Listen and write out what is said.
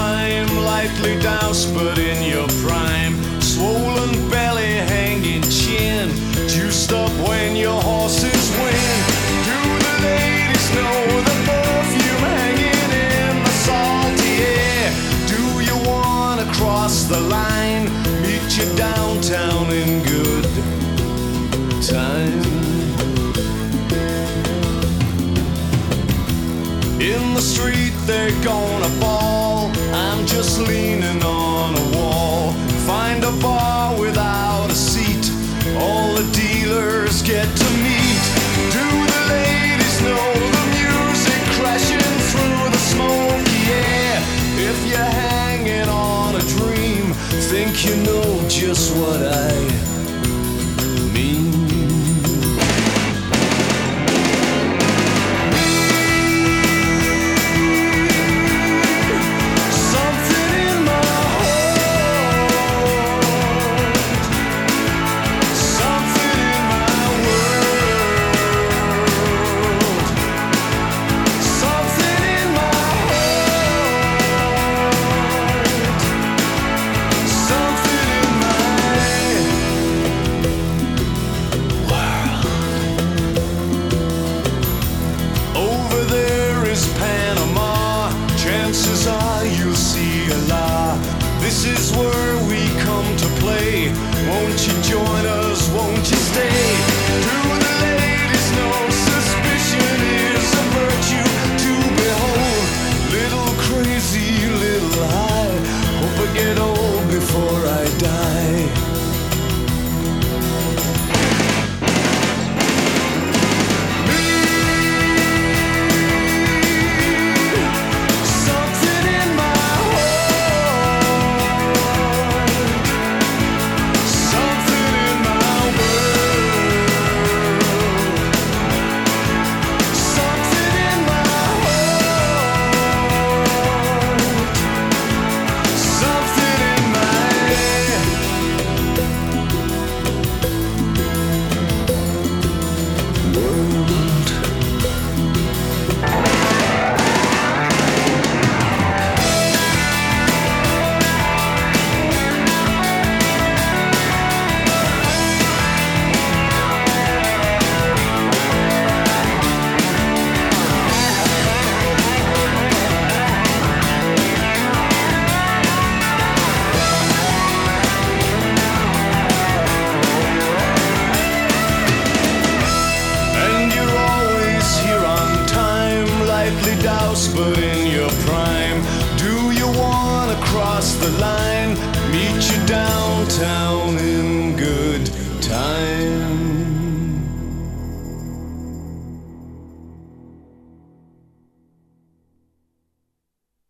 time, lightly doused but in your prime. Swollen belly, hanging chin, juiced up when your horses win. Do the ladies know the perfume hanging in the salty air? Do you wanna cross the line? Meet you downtown in good time. In the street they're gonna ball, I'm just leaning on a wall. Find a bar without a seat, all the dealers get to meet. Do the ladies know the music crashing through the smoky air? If you're hanging on a dream, think you know just what I mean. Chances are you'll see a lie. This is where we come to play. Won't you join us? Won't you stay? Do the ladies know suspicion is a virtue to behold? Little crazy, little high. Hope I get old before I die. But in your prime, do you wanna cross the line? Meet you downtown in good time.